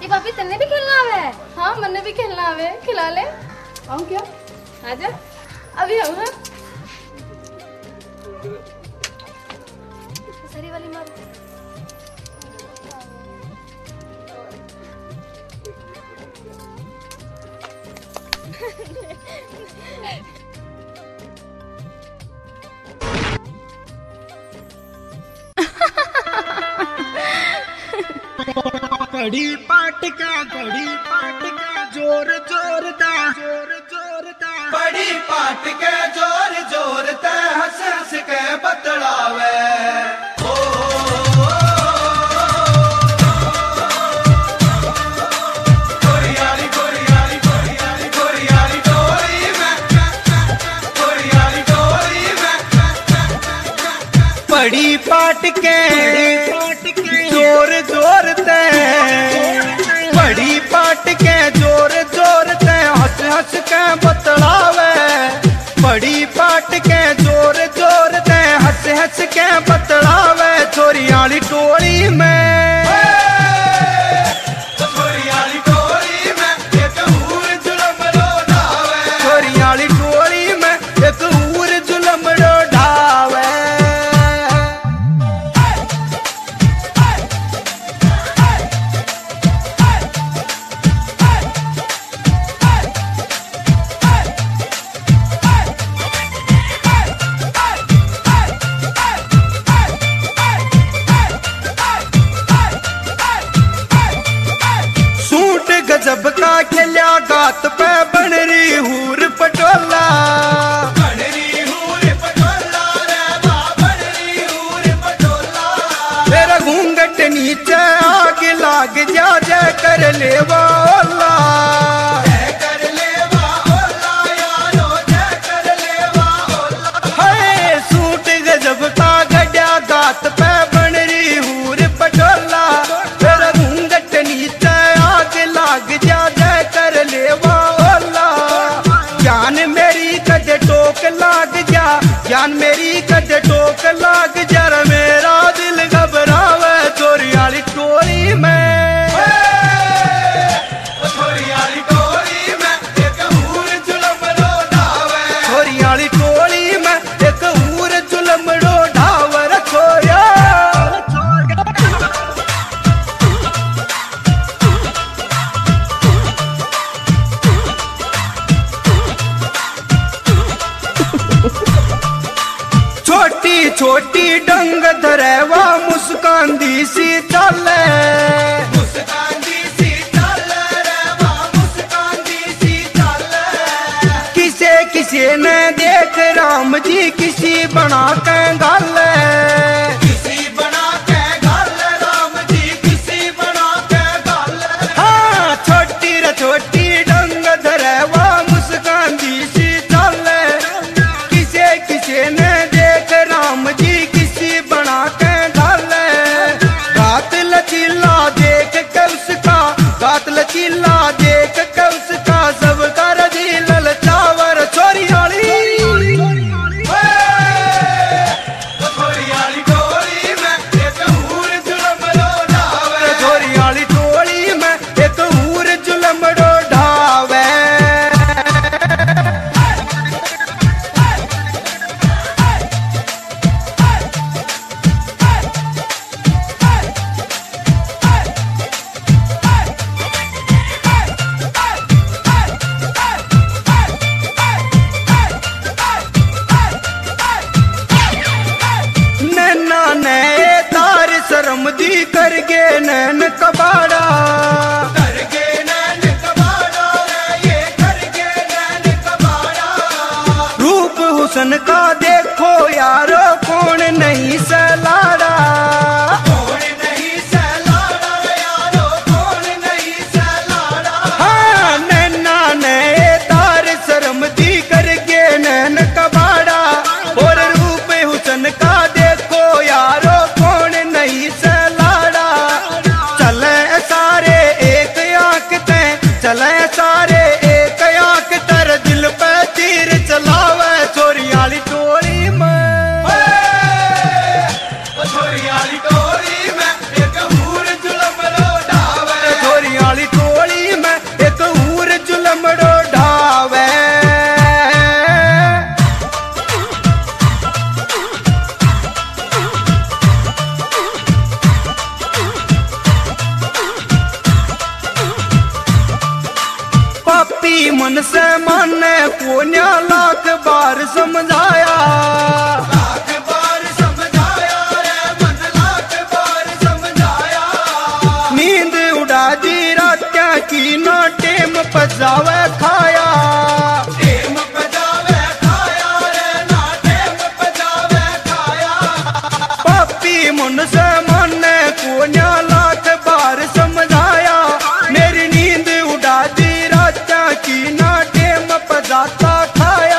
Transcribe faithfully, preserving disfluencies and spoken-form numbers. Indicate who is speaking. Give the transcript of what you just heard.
Speaker 1: भाभी तन्ने भी खेलना आवे?
Speaker 2: हाँ मन्ने भी खेलना आवे, खिला ले। आऊँ क्या? आजा अभी आऊँ।
Speaker 1: सरी वाली मारो।
Speaker 3: घड़ी पाट का घड़ी पाट का जोर जोर दा जोर जोर दा
Speaker 4: बड़ी पाट के जोर जोर ते हंस हंस के बतलावे। ओ, गोरियाली गोरियाली गोरियाली गोरियाली डोरी में, गोरियाली डोरी में।
Speaker 3: बड़ी पाट के जोर जोर ते बड़ी पाट के जोर जोर ते हंस हंस के बतलावे। बड़ी पाट के जोर जोर ते हंस हंस के बतलावे। छोरी आली टोली में
Speaker 4: गोरियाली डोरी में एक हूर जुलम रोलावे।
Speaker 3: छोरी आली टोली में एक हूर जुलम ढावे। गजब का खिल्या गात पे बन रही हूर पटोला।
Speaker 4: बनरी हूर पटोला रे बा बनरी हूर पटोला।
Speaker 3: तेरा घूंघट नीचे आग लाग जा जय कर लेवा ओला।
Speaker 4: जय कर लेवा ओला यारो जय कर लेवा ओला।
Speaker 3: हाय सूट गजब का गड्या गात पे बन रही हूर पटोला। तेरा घूंघट नीचे आग लाग जा जय कर लेवा ओला। जान मेरी कद टोक लाग जा जान मेरी कद टोक लाग जा रे मेरा दिल घबरावे। चोरी आली टोली में
Speaker 4: गोरियाली डोरी में एक हूर जुलम रोलावे।
Speaker 3: छोरी आली टोली में एक हूर जुलम ढावे रे छोरिया। छोटी छोटी डंग धरेवा मुस्कान दी सी चले।
Speaker 4: मुस्कान दी सी चल रे बा मुस्कान दी सी चल।
Speaker 3: किसे किसे ने देख राम जी किसी बना के गल।
Speaker 4: किसी बना के गल राम जी किसी बना के गल।
Speaker 3: हाँ छोटी रे छोटी डंग धरेवा मुस्कान दी सी चले। किसे किसे ने देख राम जी किसी बना के गल। गात लचीला देख के उसका गात लचीला देख के उसका सब कर दिल ललचावर। छोरी आली
Speaker 4: गोरियाली डोरी में एक हूर जुलम रोलावे।
Speaker 3: छोरी आली टोली में एक हूर जुलम ढावे। नैना ने तार शर्म दी कर गे नैन कबाड़ा।
Speaker 4: कर गे नैन कबाड़ा रे ये कर गे नैन कबाड़ा।
Speaker 3: रूप हुसन का देखो यारो कौन नहीं सलाड़ा।
Speaker 4: कौन नहीं सहलाड़ा यारो कौन नहीं सहलाड़ा।
Speaker 3: हाँ नैना ने तार शर्म दी कर गे नैन कबाड़ा। और रूप हुसन का देखो यारो कौन नहीं सलाड़ा। चले सारे एक आंख ते चले सारे एक आंख तर दिल पे तीर चलावे। चोरी आली टोली माने कोन्या लाख बार समझाया,
Speaker 4: लाख बार समझाया रे मन लाख बार समझाया।
Speaker 3: नींद उड़ा दी रात्या की ना टेम पजावे खाया,
Speaker 4: टेम पजावे खाया रे ना टेम पजावे खाया।
Speaker 3: पापी मन से माने कोन्या लाख बार समझाया, मेरी नींद उड़ा दी रात्या की ना टेम पजाता खाया।